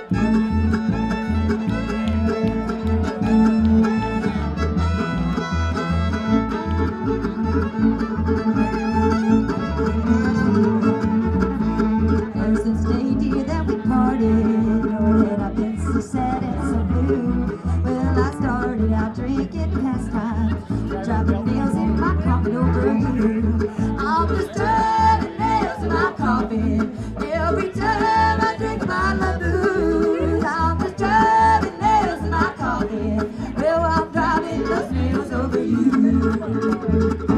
Ever since the day, dear, that we parted, oh, that I've been so sad and so blue. Well, I started out drinking past time, driving nails in my coffin over you. I'm just driving nails in my coffin every time I drink my love booze. I'm just driving nails in my coffin. Well, I'm driving those nails over you.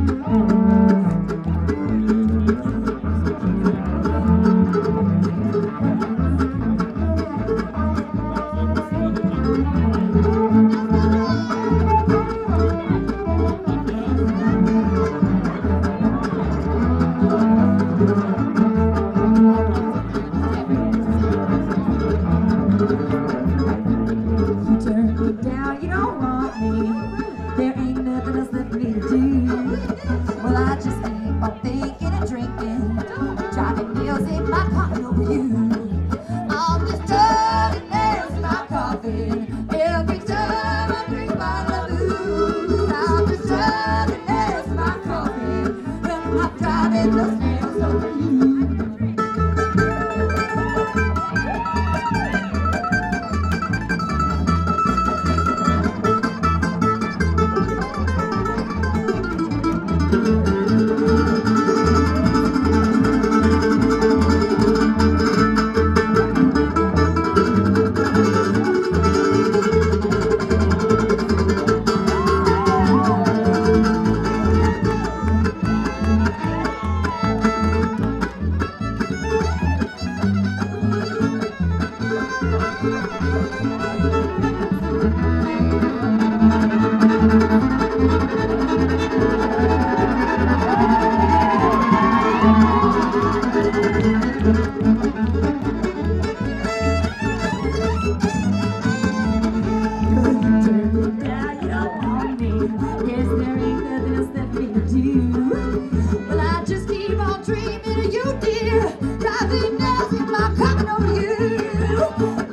Down, you don't want me. There ain't nothing else left for me to do. Well, I just keep on thinking and drinking, driving nails in my coffin over you. I'm just driving nails in my coffin every time I drink my love booze. I'm just driving nails in my coffin when I'm driving those nails over you. Yes, there ain't nothing else left for me to do. Well, I just keep on dreaming of you, dear, driving nails in my coffin over you.